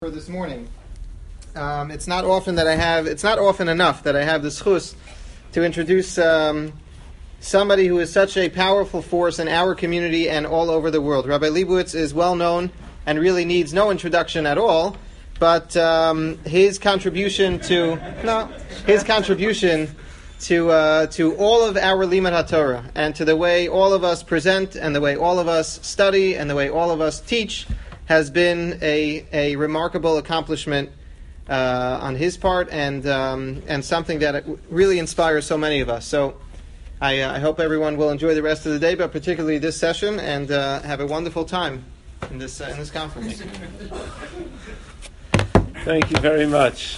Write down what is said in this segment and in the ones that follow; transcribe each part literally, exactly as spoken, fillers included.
For this morning. Um, it's not often that I have, it's not often enough that I have the schus to introduce um, somebody who is such a powerful force in our community and all over the world. Rabbi Leibowitz is well known and really needs no introduction at all, but um, his contribution to, no, his contribution to uh, to all of our Limud HaTorah and to the way all of us present and the way all of us study and the way all of us teach has been a, a remarkable accomplishment uh, on his part, and um, and something that really inspires so many of us. So I, uh, I hope everyone will enjoy the rest of the day, but particularly this session, and uh, have a wonderful time in this uh, in this conference. Thank you very much.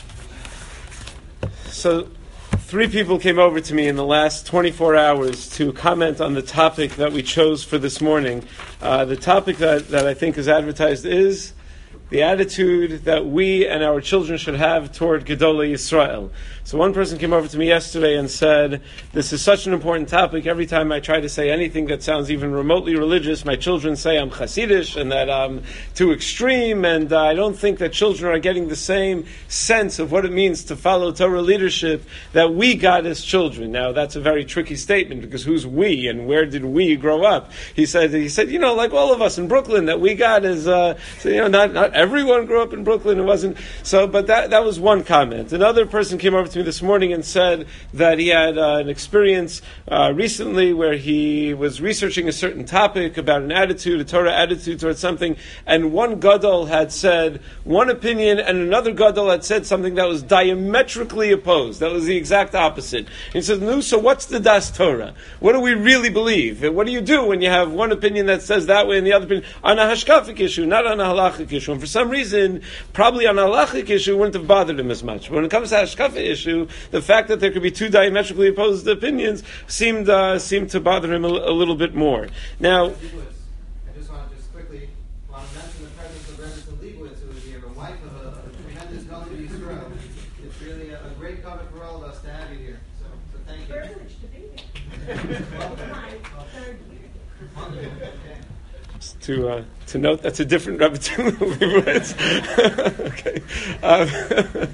So, three people came over to me in the last twenty-four hours to comment on the topic that we chose for this morning. Uh, the topic that, that I think is advertised is the attitude that we and our children should have toward Gedolei Yisrael. So one person came over to me yesterday and said, this is such an important topic. Every time I try to say anything that sounds even remotely religious, my children say I'm Hasidish and that I'm too extreme, and uh, I don't think that children are getting the same sense of what it means to follow Torah leadership that we got as children. Now, that's a very tricky statement, because who's we and where did we grow up? He said, he said, you know, like all of us in Brooklyn, that we got as, uh, so, you know, not, not everyone grew up in Brooklyn. It wasn't, so, but that, that was one comment. Another person came over to me this morning and said that he had uh, an experience uh, recently where he was researching a certain topic about an attitude, a Torah attitude towards something, and one gadol had said one opinion and another gadol had said something that was diametrically opposed. That was the exact opposite. He says, no, so what's the Das Torah? What do we really believe? What do you do when you have one opinion that says that way and the other opinion on a hashkafic issue, not on a halachic issue? And for some reason, probably on a halachic issue wouldn't have bothered him as much. But when it comes to a hashkafic issue, the fact that there could be two diametrically opposed opinions seemed uh, seemed to bother him a, a little bit more. Now, I just want to just quickly want to mention the presence of Rebbe Leibowitz, who is here, the wife of a, a tremendous Golden Yisrael. It's really a, a great cover for all of us to have you here. So, so thank you. Privilege to be here. Welcome, my third year. Just to uh, to note, that's a different Rebbe Leibowitz. Okay. Um,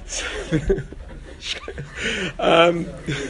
um,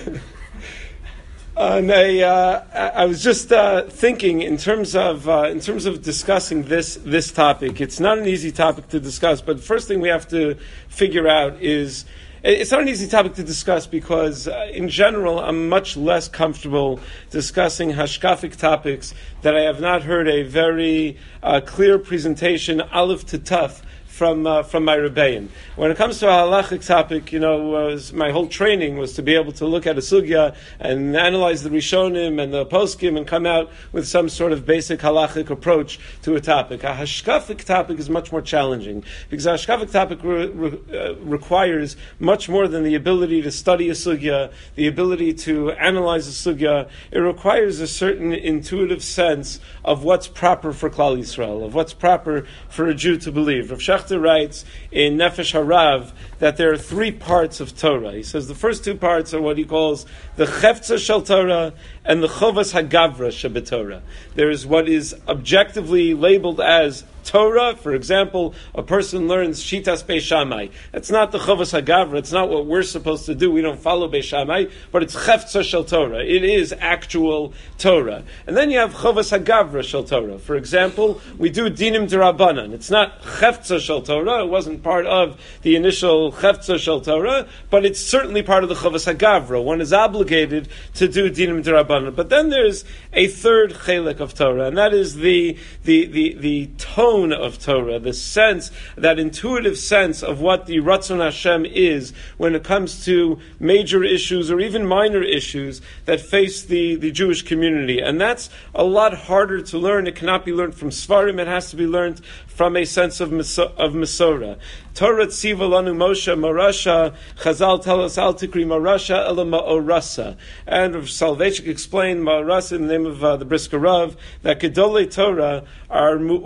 and I, uh, I was just uh, thinking in terms of uh, in terms of discussing this this topic. It's not an easy topic to discuss, but the first thing we have to figure out is it's not an easy topic to discuss because, uh, in general, I'm much less comfortable discussing hashkafic topics that I have not heard a very uh, clear presentation, aleph to taf, from uh, from my rebbeim. When it comes to a halachic topic, you know, was, my whole training was to be able to look at a sugya and analyze the Rishonim and the poskim and come out with some sort of basic halachic approach to a topic. A hashkafic topic is much more challenging because a hashkafic topic re- re- uh, requires much more than the ability to study a sugya, the ability to analyze a sugya. It requires a certain intuitive sense of what's proper for Klal Yisrael, of what's proper for a Jew to believe. Rav Shechter writes in Nefesh Harav that there are three parts of Torah. He says the first two parts are what he calls the Chefza Shel Torah and the Chovas Hagavra Shebetorah. There is what is objectively labeled as Torah. For example, a person learns Shitas Beis Shammai. That's not the Chovas Hagavra. It's not what we're supposed to do. We don't follow Beis Shammai, but it's Chefza Shel Torah. It is actual Torah. And then you have Chovas Hagavra Shel Torah. For example, we do Dinim D'Rabbanan. It's not Chefza Shel Torah. It wasn't part of the initial Chefza Shel Torah, but it's certainly part of the Chovas Hagavra. One is obligated to do Dinim D'Rabbanan. But then there's a third chelik of Torah, and that is the the the, the tone of Torah, the sense, that intuitive sense of what the Ratzon Hashem is when it comes to major issues or even minor issues that face the, the Jewish community. And that's a lot harder to learn. It cannot be learned from Svarim. It has to be learned from a sense of Maso- of Masorah. Torah tziva lanu Moshe marasha. Chazal tell us al tikri marasha ela ma'orasa. And Rav Soloveitchik explained ma'orasa in the name of uh, the Brisker Rav that Gedolei Torah are mu'urasim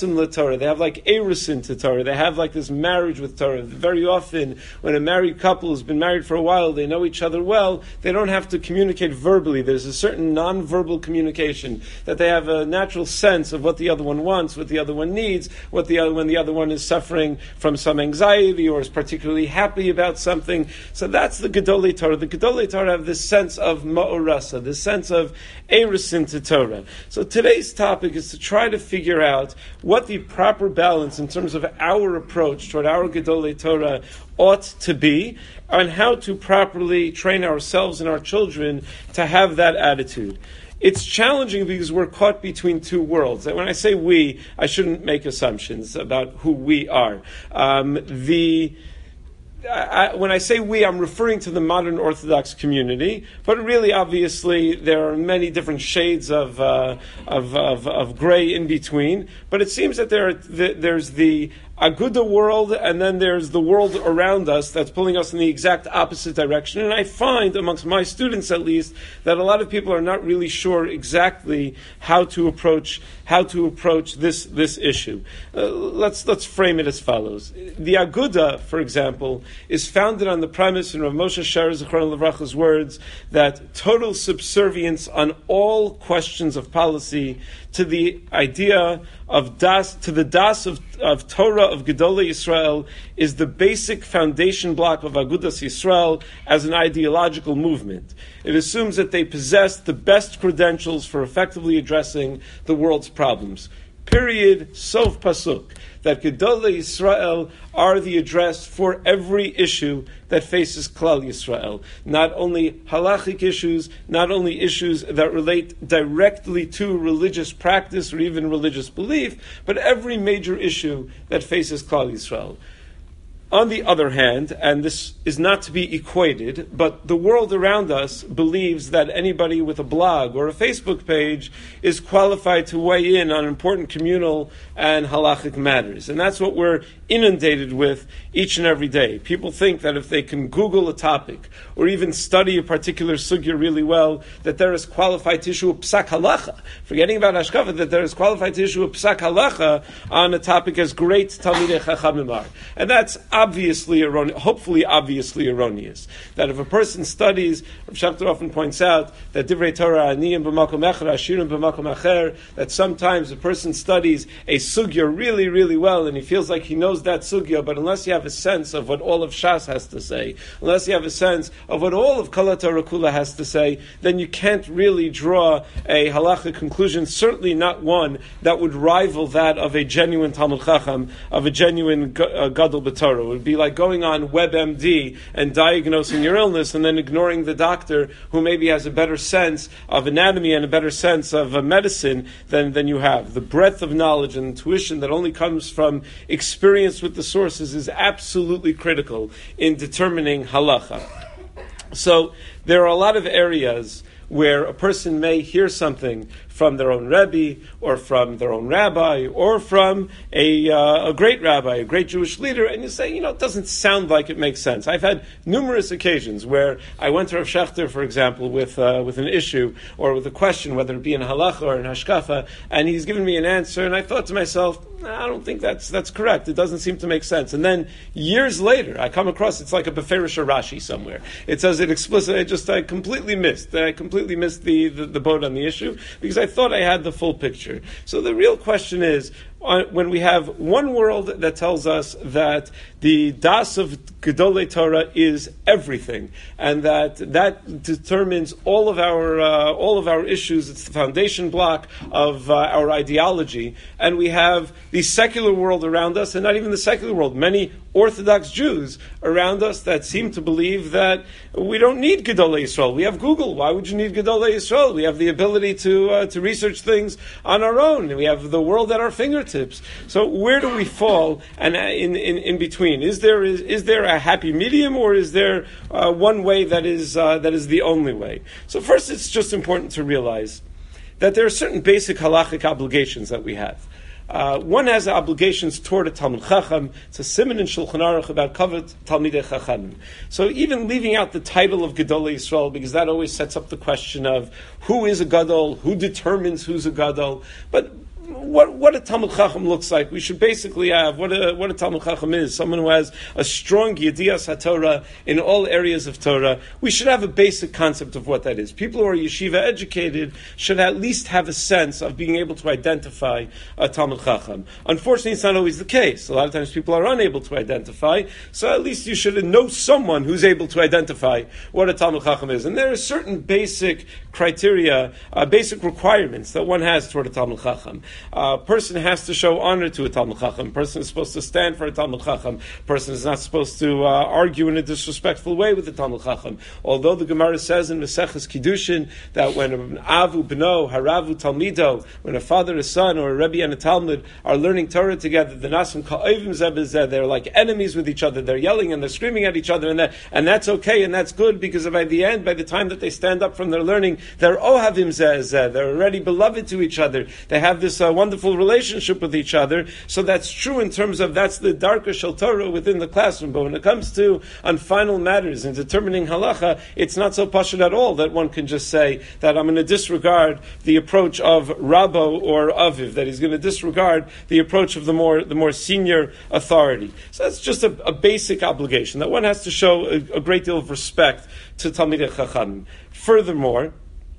nisim l'Torah. They have like erusin to Torah. They have like this marriage with Torah. Very often, when a married couple has been married for a while, they know each other well, they don't have to communicate verbally. There's a certain non-verbal communication that they have a natural sense of what the other one wants, what the other one needs, what the other when the other one is suffering from some anxiety or is particularly happy about something. So that's the Gedolei Torah. The Gedolei Torah have this sense of ma'orasa, this sense of erusin to Torah. So today's topic is to try to figure out what the proper balance in terms of our approach toward our Gedolei Torah ought to be, and how to properly train ourselves and our children to have that attitude. It's challenging because we're caught between two worlds. And when I say we, I shouldn't make assumptions about who we are. Um, the I, when I say we, I'm referring to the modern Orthodox community, but really, obviously, there are many different shades of uh, of, of, of gray in between. But it seems that there are, th- there's the Aguda world, and then there's the world around us that's pulling us in the exact opposite direction. And I find, amongst my students at least, that a lot of people are not really sure exactly how to approach how to approach this this issue. Uh, let's let's frame it as follows: the Aguda, for example, is founded on the premise in Rav Moshe Sher Zichrono Livracha's words that total subservience on all questions of policy to the idea of das, to the das of, of Torah of Gedolei Yisrael is the basic foundation block of Agudas Yisrael as an ideological movement. It assumes that they possess the best credentials for effectively addressing the world's problems. Period. Sof pasuk. That Gedolei Yisrael are the address for every issue that faces Klal Yisrael. Not only halachic issues, not only issues that relate directly to religious practice or even religious belief, but every major issue that faces Klal Yisrael. On the other hand, and this is not to be equated, but the world around us believes that anybody with a blog or a Facebook page is qualified to weigh in on important communal and halachic matters. And that's what we're inundated with each and every day. People think that if they can Google a topic or even study a particular sugya really well, that they're as qualified to issue a psak halacha. Forgetting about hashkafa, that they're as qualified to issue a psak halacha on a topic as great Talmidei Chachamim are. And that's obviously erroneous, hopefully obviously erroneous. That if a person studies, Rav Schachter often points out that Divrei Torah aniyim b'makom echer, ashirim b'makom acher, that sometimes a person studies a sugya really, really well, and he feels like he knows that sugya, but unless you have a sense of what all of Shas has to say, unless you have a sense of what all of Kol HaTorah Kula has to say, then you can't really draw a halachic conclusion, certainly not one that would rival that of a genuine Talmud Chacham, of a genuine uh, Gadol B'Torah. It would be like going on WebMD and diagnosing your illness and then ignoring the doctor who maybe has a better sense of anatomy and a better sense of uh, medicine than, than you have. The breadth of knowledge and intuition that only comes from experience with the sources is absolutely critical in determining halacha. So there are a lot of areas where a person may hear something from their own Rebbe, or from their own rabbi, or from a, uh, a great rabbi, a great Jewish leader, and you say, you know, it doesn't sound like it makes sense. I've had numerous occasions where I went to Rav Schachter, for example, with uh, with an issue, or with a question, whether it be in halacha or in hashkafa, and he's given me an answer, and I thought to myself, I don't think that's that's correct. It doesn't seem to make sense. And then years later, I come across, it's like a Beferish or Rashi somewhere. It says it explicitly. I just, I completely missed. I completely missed the, the, the boat on the issue, because I thought I had the full picture. So the real question is, uh, when we have one world that tells us that the das of Gedolei Torah is everything, and that that determines all of our uh, all of our issues, it's the foundation block of uh, our ideology, and we have the secular world around us, and not even the secular world, many Orthodox Jews around us that seem to believe that we don't need Gedolei Yisrael. We have Google. Why would you need Gedolei Yisrael? We have the ability to uh, to research things on our own. We have the world at our fingertips. So where do we fall and uh, in, in in between? Is there is, is there a happy medium, or is there uh, one way that is uh, that is the only way? So first, it's just important to realize that there are certain basic halachic obligations that we have. Uh, one has obligations toward a Talmud Chacham. It's a siman in Shulchan Aruch about Kavod Talmidei Chachamim. So even leaving out the title of Gedolei Yisrael, because that always sets up the question of who is a Gadol, who determines who's a Gadol. But what what a Talmud Chacham looks like. We should basically have what a what a Talmud Chacham is. Someone who has a strong Yedias HaTorah in all areas of Torah. We should have a basic concept of what that is. People who are yeshiva educated should at least have a sense of being able to identify a Talmud Chacham. Unfortunately, it's not always the case. A lot of times people are unable to identify, so at least you should know someone who's able to identify what a Talmud Chacham is. And there are certain basic criteria, uh, basic requirements that one has toward a Talmud Chacham. Uh, a person has to show honor to a Talmud Chacham. A person is supposed to stand for a Talmud Chacham. A person is not supposed to uh, argue in a disrespectful way with the Talmud Chacham. Although the Gemara says in Maseches Kiddushin that when an Avu B'no, Haravu Talmido, when a father, a son, or a Rebbe and a Talmud are learning Torah together, the Nasim Ka'ovim Zeh B'zeh, they're like enemies with each other. They're yelling and they're screaming at each other, and that, and that's okay and that's good, because by the end, by the time that they stand up from their learning, they're Ohavim Zeh Zeh. They're already beloved to each other. They have this uh, wonderful relationship with each other. So that's true in terms of that's the darker Shel Torah within the classroom. But when it comes to on final matters and determining halacha, it's not so pashut at all that one can just say that I'm going to disregard the approach of Rabbo or Aviv, that he's going to disregard the approach of the more the more senior authority. So that's just a, a basic obligation that one has to show a, a great deal of respect to Talmidei Chachamim. Furthermore,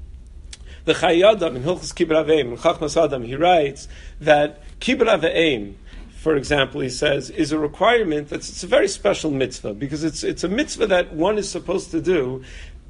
the Chayei Adam in Hilchos Kibbur Aveim, in Chachmas Adam, he writes that Kibbur Aveim, for example, he says, is a requirement that's it's a very special mitzvah, because it's it's a mitzvah that one is supposed to do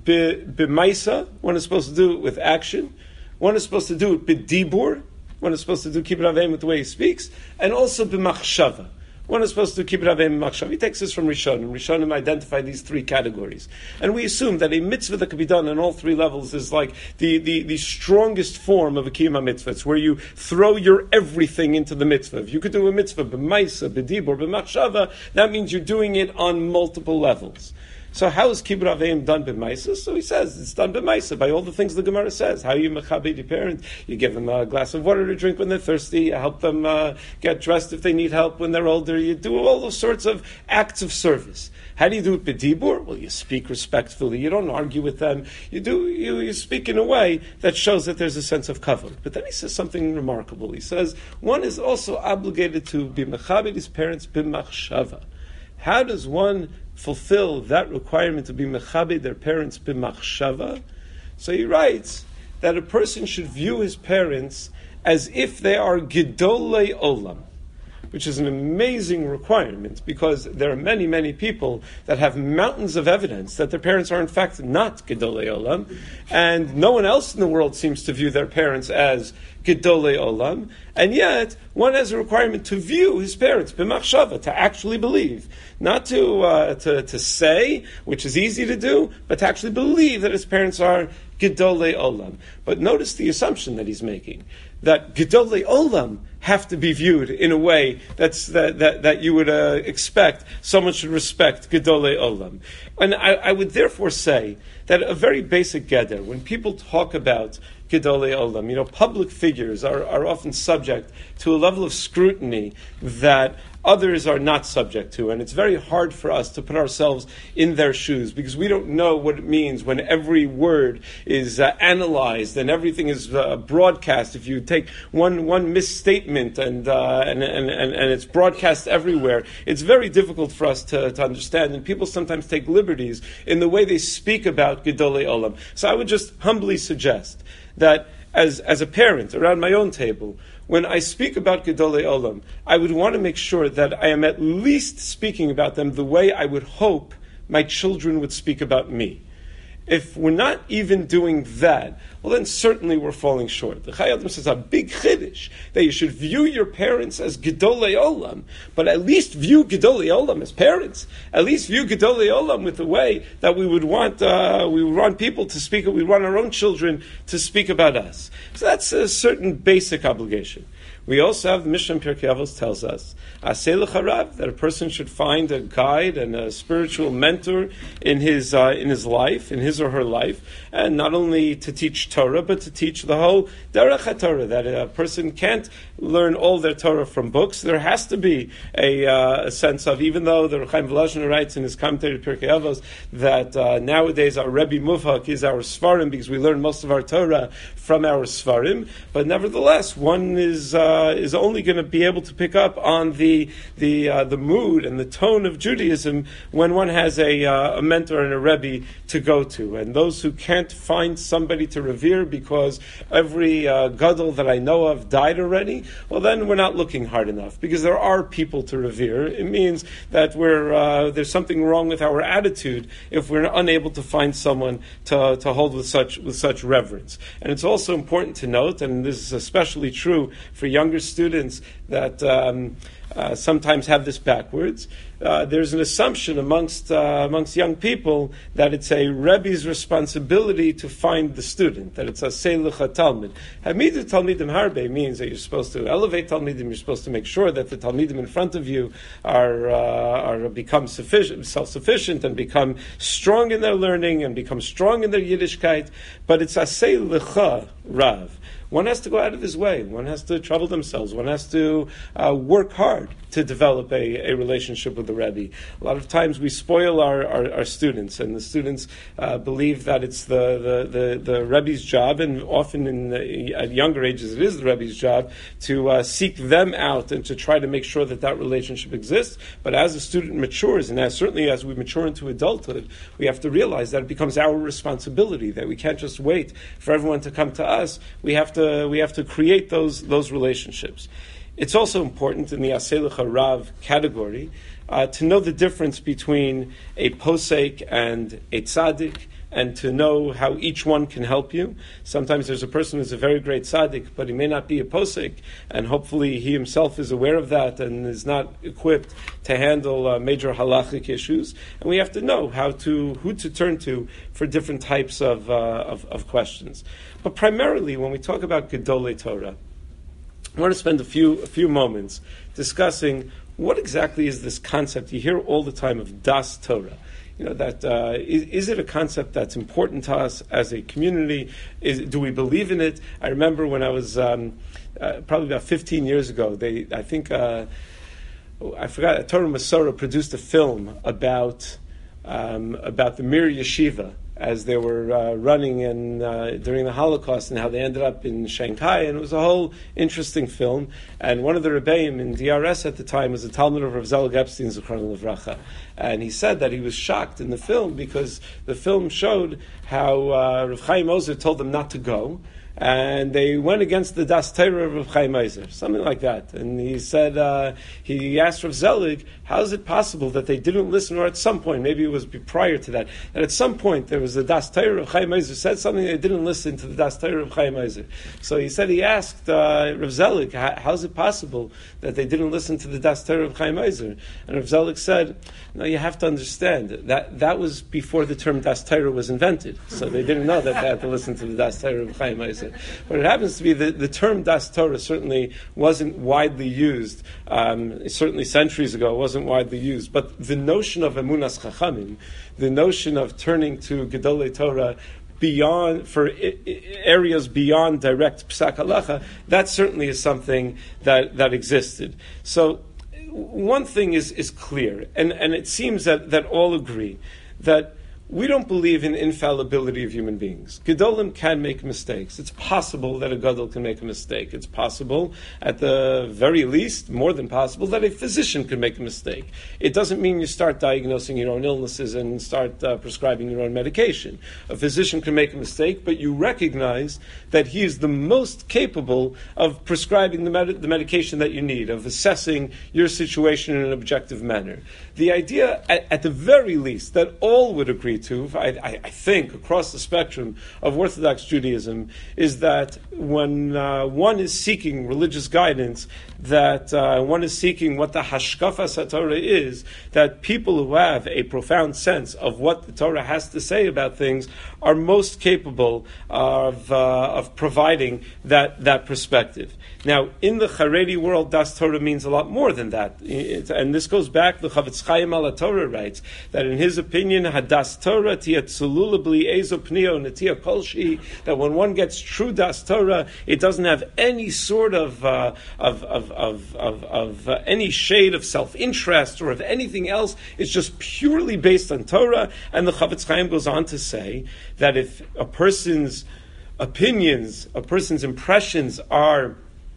b'maisa, one is supposed to do it with action, one is supposed to do it b'dibur, one is supposed to do Kibbur Aveim with the way he speaks, and also b'machshava. One is supposed to keep Kibbur Aveim Machshav. He takes this from Rishonim. Rishonim identify these three categories. And we assume that a mitzvah that can be done on all three levels is like the, the, the strongest form of a kiyum mitzvah. It's where you throw your everything into the mitzvah. If you could do a mitzvah b'maisa, b'dibur, b'machshava, that means you're doing it on multiple levels. So how is Kibbur Aveim done b'maisa? So he says it's done b'maisa by all the things the Gemara says. How you mechabed your parent? You give them a glass of water to drink when they're thirsty. You help them uh, get dressed if they need help when they're older. You do all those sorts of acts of service. How do you do it b'dibur? Well, you speak respectfully. You don't argue with them. You do you, you speak in a way that shows that there's a sense of kavod. But then he says something remarkable. He says one is also obligated to be mechabed his parents b'machshava. How does one fulfill that requirement to be mechabed their parents b'machshava? So he writes that a person should view his parents as if they are gedolei olam, which is an amazing requirement, because there are many, many people that have mountains of evidence that their parents are in fact not gedolei olam, and no one else in the world seems to view their parents as gedolei olam, and yet one has a requirement to view his parents b'machshava, to actually believe, not to, uh, to to say, which is easy to do, but to actually believe that his parents are gedolei olam. But notice the assumption that he's making, that gedolei olam have to be viewed in a way that's that that, that you would uh, expect someone should respect gedolei olam. And I, I would therefore say that a very basic geder, when people talk about gedolei olam, you know, public figures are, are often subject to a level of scrutiny that others are not subject to, and it's very hard for us to put ourselves in their shoes, because we don't know what it means when every word is uh, analyzed and everything is uh, broadcast. If you take one one misstatement and, uh, and, and and and it's broadcast everywhere, it's very difficult for us to, to understand, and people sometimes take liberties in the way they speak about gedolei olam. So I would just humbly suggest that as as a parent around my own table, when I speak about gedolei olam, I would want to make sure that I am at least speaking about them the way I would hope my children would speak about me. If we're not even doing that, well, then certainly we're falling short. The Chayei Adam says a big chiddush that you should view your parents as gedolei olam, but at least view gedolei olam as parents. At least view gedolei olam with the way that we would want uh, we would want people to speak. We want our own children to speak about us. So that's a certain basic obligation. We also have the Mishnah in Pirkei Avos tells us Aseh l'charav, that a person should find a guide and a spiritual mentor in his uh, in his life, in his or her life, and not only to teach Torah, but to teach the whole Derech HaTorah. That a person can't learn all their Torah from books. There has to be a, uh, a sense of, even though the Chaim Volozhin writes in his commentary to Pirkei Avos that uh, nowadays our Rebbe Muvhak is our Svarim, because we learn most of our Torah from our Svarim, but nevertheless one is. Uh, uh, is only going to be able to pick up on the the uh, the mood and the tone of Judaism when one has a, uh, a mentor and a rebbe to go to. And those who can't find somebody to revere because every uh, gadol that I know of died already, well, then we're not looking hard enough, because there are people to revere. It means that we're uh, there's something wrong with our attitude if we're unable to find someone to to hold with such with such reverence. And it's also important to note, and this is especially true for younger students that um, uh, sometimes have this backwards. Uh, there's an assumption amongst uh, amongst young people that it's a rebbe's responsibility to find the student, that it's a seiluch talmid. Hamidu talmidim harbe means that you're supposed to elevate talmidim. You're supposed to make sure that the talmidim in front of you are uh, are become sufficient, self-sufficient, and become strong in their learning and become strong in their Yiddishkeit. But it's a seilucha rav. One has to go out of his way. One has to trouble themselves. One has to uh, work hard to develop a, a relationship with the Rebbe. A lot of times we spoil our, our, our students, and the students uh, believe that it's the, the, the, the Rebbe's job, and often in the, at younger ages it is the Rebbe's job, to uh, seek them out and to try to make sure that that relationship exists. But as a student matures, and as, certainly as we mature into adulthood, we have to realize that it becomes our responsibility, that we can't just wait for everyone to come to us. We have to we have to create those those relationships. It's also important in the Aseiluch Rav category uh, to know the difference between a posek and a tzaddik, and to know how each one can help you. Sometimes there's a person who's a very great tzaddik, but he may not be a posek, and hopefully he himself is aware of that and is not equipped to handle uh, major halachic issues. And we have to know how to who to turn to for different types of uh, of, of questions. But primarily, when we talk about Gedolei Torah, I want to spend a few a few moments discussing what exactly is this concept you hear all the time of Das Torah. You know, that uh, is, is it a concept that's important to us as a community? Is, do we believe in it? I remember when I was um, uh, probably about fifteen years ago. They, I think, uh, I forgot. Torah Masorah produced a film about um, about the Mir Yeshiva as they were uh, running in, uh, during the Holocaust, and how they ended up in Shanghai. And it was a whole interesting film. And one of the Rebbeim in D R S at the time was a Talmud of Rav Zelig Epstein, Zichrono Livracha. And he said that he was shocked in the film because the film showed how uh, Rav Chaim Ozer told them not to go, and they went against the Das Torah of Rav Chaim Ozer, something like that. And he said, uh, he asked Rav Zelig, how is it possible that they didn't listen, or at some point, maybe it was prior to that, that at some point there was the Das Torah of Chaim Ozer said something, they didn't listen to the Das Torah of Chaim Ozer. So he said, he asked uh, Rav Zelig, how is it possible that they didn't listen to the Das Torah of Chaim Ozer? And Rav Zelig said, no, you have to understand, that that was before the term Das Torah was invented. So they didn't know that they had to listen to the Das Torah of Chaim Ozer. But it happens to be that the term Das Torah certainly wasn't widely used, um, certainly centuries ago, it wasn't widely used. But the notion of Emunas Chachamim, the notion of turning to Gedolei Torah beyond, for I- I- areas beyond direct Psak Halacha, that certainly is something that, that existed. So one thing is, is clear, and, and it seems that, that all agree, that we don't believe in infallibility of human beings. Gedolim can make mistakes. It's possible that a gadol can make a mistake. It's possible, at the very least, more than possible, that a physician can make a mistake. It doesn't mean you start diagnosing your own illnesses and start uh, prescribing your own medication. A physician can make a mistake, but you recognize that he is the most capable of prescribing the, med- the medication that you need, of assessing your situation in an objective manner. The idea, at, at the very least, that all would agree to, I, I think, across the spectrum of Orthodox Judaism, is that when uh, one is seeking religious guidance, that uh, one is seeking what the Hashkafas HaTorah is, that people who have a profound sense of what the Torah has to say about things are most capable of uh, of providing that, that perspective. Now, in the Haredi world, Das Torah means a lot more than that. It, and this goes back, the Chavetz Chaim al Torah writes, that in his opinion, Hadas Torah tia tzulula bli ezo pnio netia kolshi, that when one gets true Das Torah, it doesn't have any sort of uh, of of of, of, of uh, any shade of self-interest or of anything else. It's just purely based on Torah. And the Chavetz Chaim goes on to say that if a person's opinions, a person's impressions are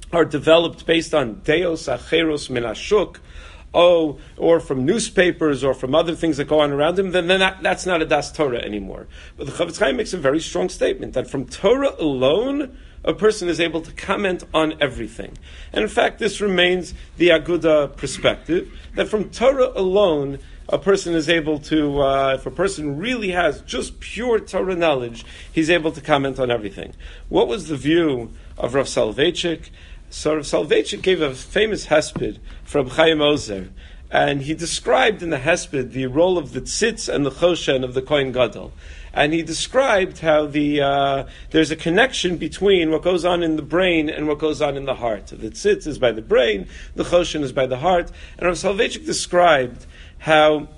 are developed based on deos acheros min hashuk, oh, or from newspapers or from other things that go on around him, then, then that, that's not a das Torah anymore. But the Chofetz Chaim makes a very strong statement that from Torah alone, a person is able to comment on everything. And in fact, this remains the Aguda perspective, that from Torah alone, a person is able to, uh, if a person really has just pure Torah knowledge, he's able to comment on everything. What was the view of Rav Soloveitchik? So Rav Soloveitchik gave a famous hesped from Chaim Ozer, and he described in the hesped the role of the tzitz and the choshen of the Kohen Gadol. And he described how the uh, there's a connection between what goes on in the brain and what goes on in the heart. The tzitz is by the brain, the choshen is by the heart. And Rav Soloveitchik described how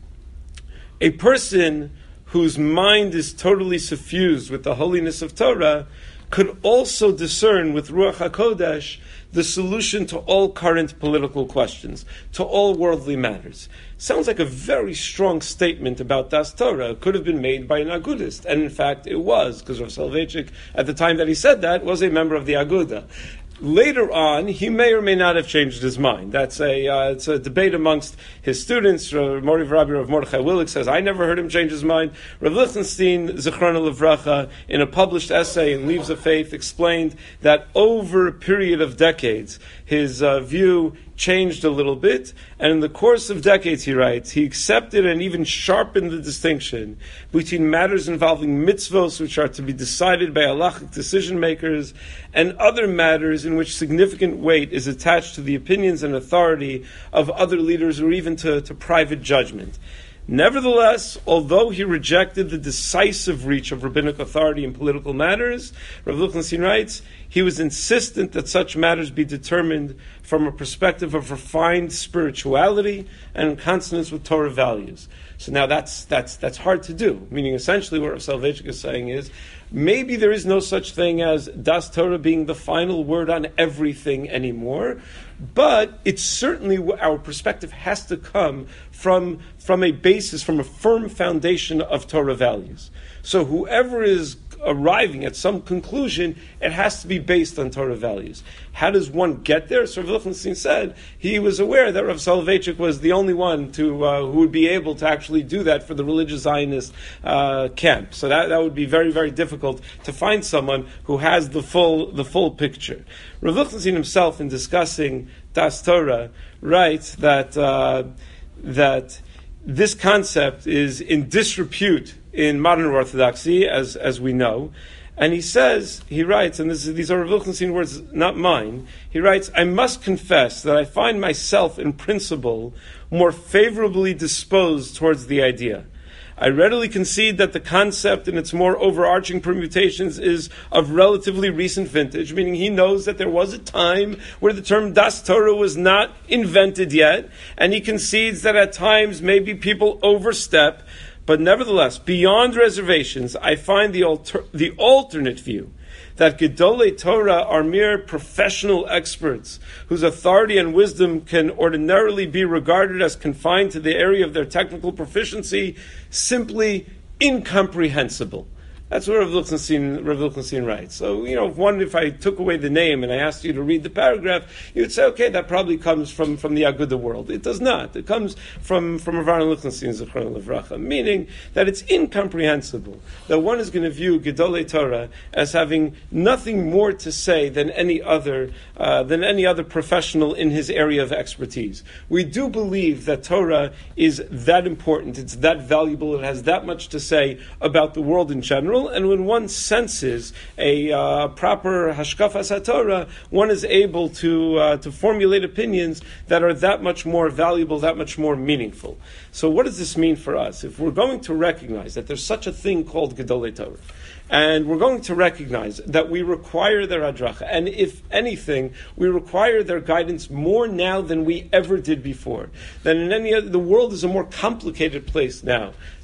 a person whose mind is totally suffused with the holiness of Torah could also discern with Ruach HaKodesh the solution to all current political questions, to all worldly matters. Sounds like a very strong statement about Das Torah. It could have been made by an Agudist, and in fact it was, because Rav Soloveitchik, at the time that he said that, was a member of the Aguda. Later on, he may or may not have changed his mind. That's a uh, it's a debate amongst his students. Uh, Mori Rabbi Rav Mordechai Willig says, I never heard him change his mind. Rav Lichtenstein, Zichrona Livracha, in a published essay in Leaves of Faith, explained that over a period of decades, his uh, view changed a little bit, and in the course of decades, he writes, he accepted and even sharpened the distinction between matters involving mitzvos, which are to be decided by halachic decision makers, and other matters in which significant weight is attached to the opinions and authority of other leaders, or even to, to private judgment. Nevertheless, although he rejected the decisive reach of rabbinic authority in political matters, Rav Lichtenstein writes, he was insistent that such matters be determined from a perspective of refined spirituality and in consonance with Torah values. So now that's that's that's hard to do. Meaning, essentially, what Rav Soloveitchik is saying is, maybe there is no such thing as Das Torah being the final word on everything anymore, but it's certainly our perspective has to come from from a basis, from a firm foundation of Torah values. So whoever is arriving at some conclusion, it has to be based on Torah values. How does one get there? So Rav Lichtenstein said he was aware that Rav Soloveitchik was the only one to uh, who would be able to actually do that for the religious Zionist uh, camp. So that, that would be very, very difficult to find someone who has the full the full picture. Rav Lichtenstein himself, in discussing Das Torah, writes that uh, that this concept is in disrepute in modern Orthodoxy, as as we know. And he says, he writes, and this is, these are Rav Lichtenstein words, not mine, he writes, I must confess that I find myself, in principle, more favorably disposed towards the idea. I readily concede that the concept in its more overarching permutations is of relatively recent vintage, meaning he knows that there was a time where the term Das Torah was not invented yet, and he concedes that at times maybe people overstep. But nevertheless, beyond reservations, I find the alter- the alternate view that Gedolei Torah are mere professional experts whose authority and wisdom can ordinarily be regarded as confined to the area of their technical proficiency simply incomprehensible. That's what Rav Lichtenstein, Rav Lichtenstein writes. So, you know, one, if I took away the name and I asked you to read the paragraph, you'd say, okay, that probably comes from, from the Aguda world. It does not. It comes from, from Rav Aaron Lichtenstein, Zichrona Livracha, meaning that it's incomprehensible that one is going to view Gedolei Torah as having nothing more to say than any other, uh, than any other professional in his area of expertise. We do believe that Torah is that important, it's that valuable, it has that much to say about the world in general. And when one senses a uh, proper hashkafas haTorah, one is able to uh, to formulate opinions that are that much more valuable, that much more meaningful. So what does this mean for us? If we're going to recognize that there's such a thing called Gedolei Torah, and we're going to recognize that we require their hadracha, and if anything, we require their guidance more now than we ever did before. Than in any other, the world is a more complicated place now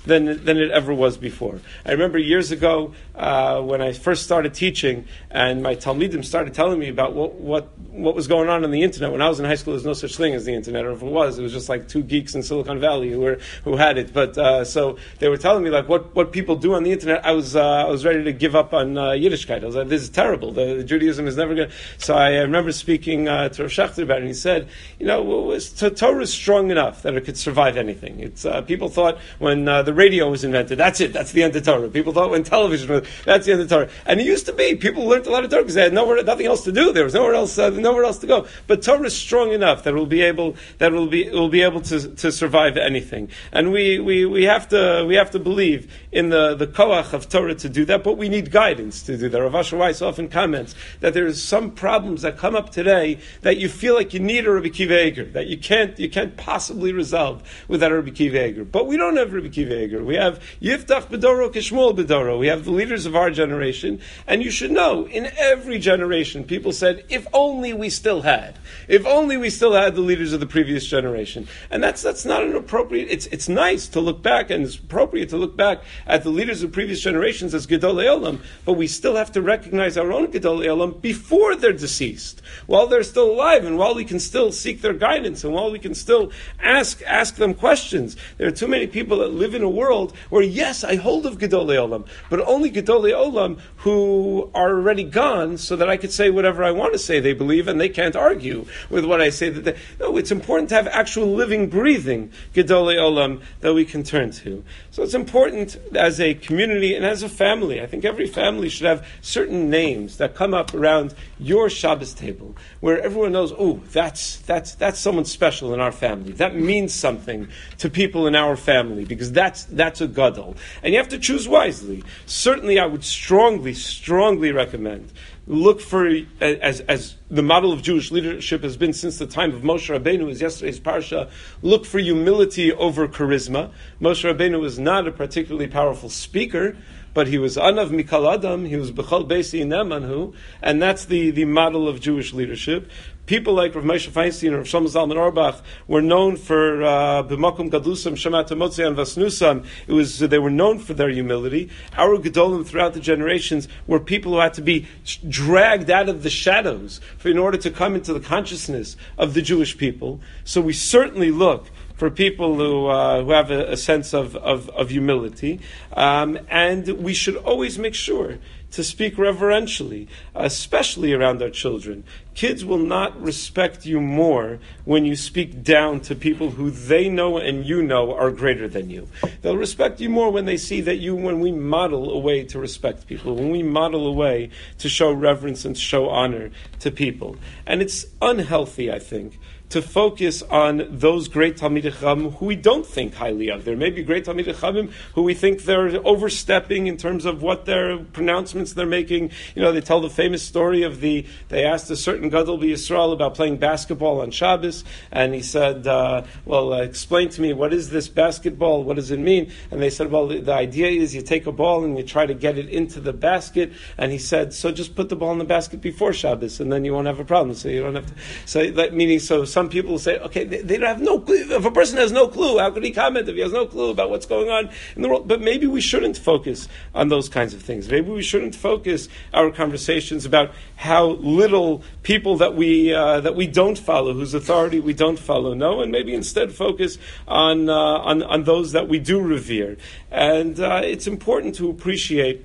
than than it ever was before. I remember years ago uh, when I first started teaching, and my talmidim started telling me about what what what was going on on the internet. When I was in high school, there was no such thing as the internet, or if it was, it was just like two geeks in Silicon Valley who were who had it. But uh, so they were telling me like what, what people do on the internet. I was uh, I was ready to give up on uh, Yiddishkeit. I was like, this is terrible. The, the Judaism is never going to. So I, I remember speaking uh, to Rav Schachter about it, and he said, you know, was, Torah is strong enough that it could survive anything. It's uh, people thought when uh, the radio was invented, that's it, that's the end of Torah. People thought when television was, that's the end of Torah. And it used to be, people learned a lot of Torah because they had nowhere, nothing else to do. There was nowhere else, uh, nowhere else to go. But Torah is strong enough that it will be able, that it will be, it will be able to, to survive anything. And we, we, we have to, we have to believe in the, the koach of Torah to do that, but we need guidance to do that. Rav Asher Weiss often comments that there is some problems that come up today that you feel like you need a Rabbi Akiva Eiger, that you can't, you can't possibly resolve without a Rabbi Akiva Eiger. But we don't have Rabbi Akiva Eiger. We have Yiftach B'doro Kishmuel B'doro. We have the leaders of our generation, and you should know, in every generation, people said, if only we still had, if only we still had the leaders of the previous generation. And that's that's not an appropriate, it's it's nice to look back, and it's appropriate to look back at the leaders of previous generations as Gedolei Olam, but we still have to recognize our own Gedolei Olam before they're deceased, while they're still alive, and while we can still seek their guidance, and while we can still ask ask them questions. There are too many people that live in a world where, yes, I hold of Gedolei Olam, but only Gedolei Olam who are already gone, so that I could say whatever I want to say they believe, and they can't argue with what I say. That they, no, it's important to have actual living, breathing Gedolei Olam that we can turn to. So it's important as a community and as a family. I think every family should have certain names that come up around your Shabbos table, where everyone knows, oh, that's that's that's someone special in our family. That means something to people in our family, because that's that's a gadol. And you have to choose wisely. Certainly, I would strongly, strongly recommend look for, as as the model of Jewish leadership has been since the time of Moshe Rabbeinu, as yesterday's parsha, look for humility over charisma. Moshe Rabbeinu was not a particularly powerful speaker, but he was Anav Mikal Adam, he was Bechol Beisi Nemanhu, and that's the, the model of Jewish leadership. People like Rav Moshe Feinstein and Rav Shlomo Zalman Auerbach were known for B'makom Gadlusam, Shemat HaMotzei and Vasnusam. It was they were known for their humility. Our Gedolim throughout the generations were people who had to be dragged out of the shadows for, in order to come into the consciousness of the Jewish people. So we certainly look for people who uh, who have a, a sense of, of, of humility. Um, and we should always make sure to speak reverentially, especially around our children. Kids will not respect you more when you speak down to people who they know and you know are greater than you. They'll respect you more when they see that you, when we model a way to respect people, when we model a way to show reverence and to show honor to people. And it's unhealthy, I think, to focus on those great Talmidei Chacham who we don't think highly of. There may be great Talmidei Chachamim who we think they're overstepping in terms of what their pronouncements they're making. You know, they tell the famous story of the, they asked a certain Gadol B'Yisrael about playing basketball on Shabbos, and he said, uh, well, uh, explain to me, what is this basketball? What does it mean? And they said, well, the, the idea is you take a ball and you try to get it into the basket. And he said, so just put the ball in the basket before Shabbos, and then you won't have a problem. So you don't have to, so that meaning, so some people will say, okay, they, they don't have no clue. If a person has no clue, how could he comment if he has no clue about what's going on in the world? But maybe we shouldn't focus on those kinds of things. Maybe we shouldn't focus our conversations about how little people that we uh, that we don't follow, whose authority we don't follow, know, and maybe instead focus on uh, on, on those that we do revere. And uh, it's important to appreciate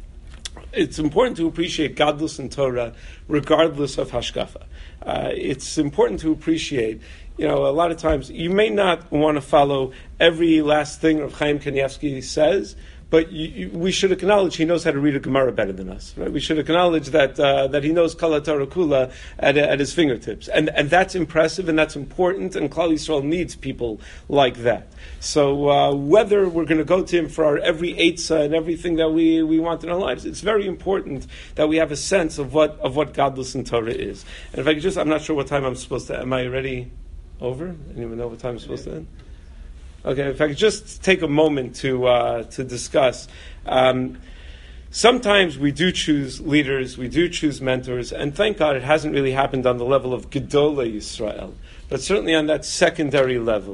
It's important to appreciate Gadlus and Torah regardless of Hashkafa. Uh, it's important to appreciate, you know, a lot of times you may not want to follow every last thing Rav Chaim Kanievsky says, but you, you, we should acknowledge he knows how to read a Gemara better than us. Right? We should acknowledge that uh, that he knows Kala Torah Kula at, at his fingertips, and and that's impressive and that's important. And Klal Yisrael needs people like that. So uh, whether we're going to go to him for our every eitzah and everything that we, we want in our lives, it's very important that we have a sense of what of what Gadlus and Torah is. And if I could just, I'm not sure what time I'm supposed to. Am I already over? Anyone know what time I'm supposed to end? Okay, if I could just take a moment to uh, to discuss. Um, sometimes we do choose leaders, we do choose mentors, and thank God it hasn't really happened on the level of Gedolei Yisrael, but certainly on that secondary level.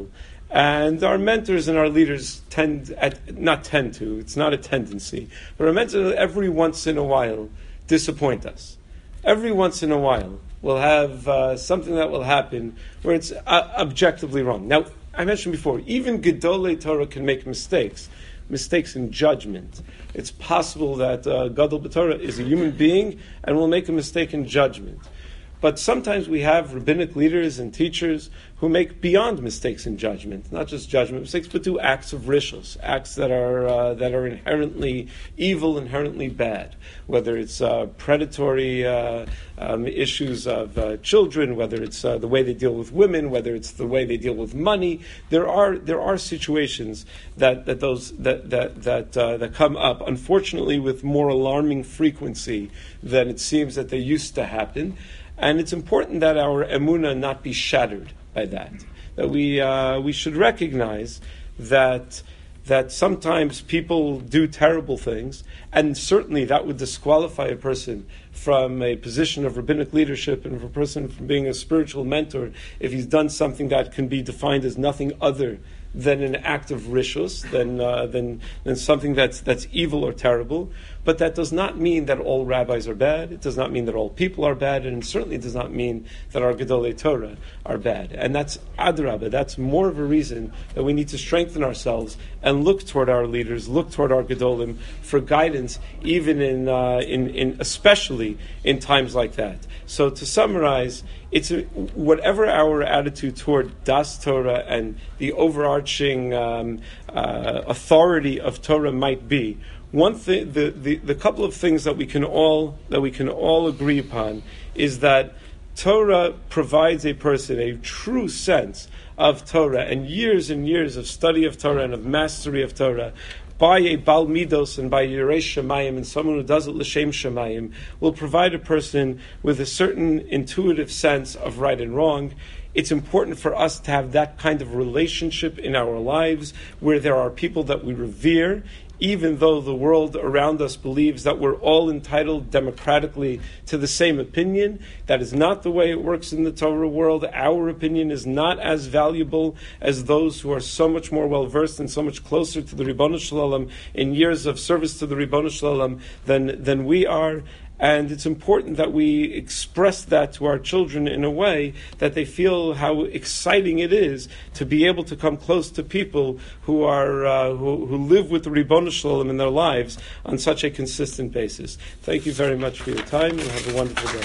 And our mentors and our leaders tend, at, not tend to, it's not a tendency, but our mentors every once in a while disappoint us. Every once in a while we'll have uh, something that will happen where it's uh, objectively wrong. Now, I mentioned before, even Gedolei Torah can make mistakes, mistakes in judgment. It's possible that uh, Gadol B'Torah is a human being and will make a mistake in judgment. But sometimes we have rabbinic leaders and teachers who make beyond mistakes in judgment, not just judgment mistakes, but do acts of rishos, acts that are uh, that are inherently evil, inherently bad. Whether it's uh, predatory uh, um, issues of uh, children, whether it's uh, the way they deal with women, whether it's the way they deal with money, there are there are situations that that those that that that uh, that come up, unfortunately, with more alarming frequency than it seems that they used to happen. And it's important that our emunah not be shattered by that. That we uh, we should recognize that that sometimes people do terrible things, and certainly that would disqualify a person from a position of rabbinic leadership and a person from being a spiritual mentor if he's done something that can be defined as nothing other than an act of rishus, than, uh, than, than something that's, that's evil or terrible. But that does not mean that all rabbis are bad. It does not mean that all people are bad. And it certainly does not mean that our Gedolei Torah are bad. And that's adrabah. That's more of a reason that we need to strengthen ourselves and look toward our leaders, look toward our Gedolim for guidance, even in, uh, in, in especially in times like that. So to summarize, it's a, whatever our attitude toward Das Torah and the overarching um, uh, authority of Torah might be, one thing, the, the, the couple of things that we can all that we can all agree upon is that Torah provides a person a true sense of Torah, and years and years of study of Torah and of mastery of Torah by a Bal Midos and by Yirei Shemayim, and someone who does it L'Shem Shemayim, will provide a person with a certain intuitive sense of right and wrong. It's important for us to have that kind of relationship in our lives where there are people that we revere, even though the world around us believes that we're all entitled democratically to the same opinion. That is not the way it works in the Torah world. Our opinion is not as valuable as those who are so much more well-versed and so much closer to the Ribbono Shel Olam in years of service to the Ribbono Shel Olam than, than we are. And it's important that we express that to our children in a way that they feel how exciting it is to be able to come close to people who are uh, who, who live with the Ribbono Shel Olam in their lives on such a consistent basis. Thank you very much for your time, and have a wonderful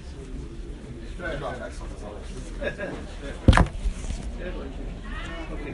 day.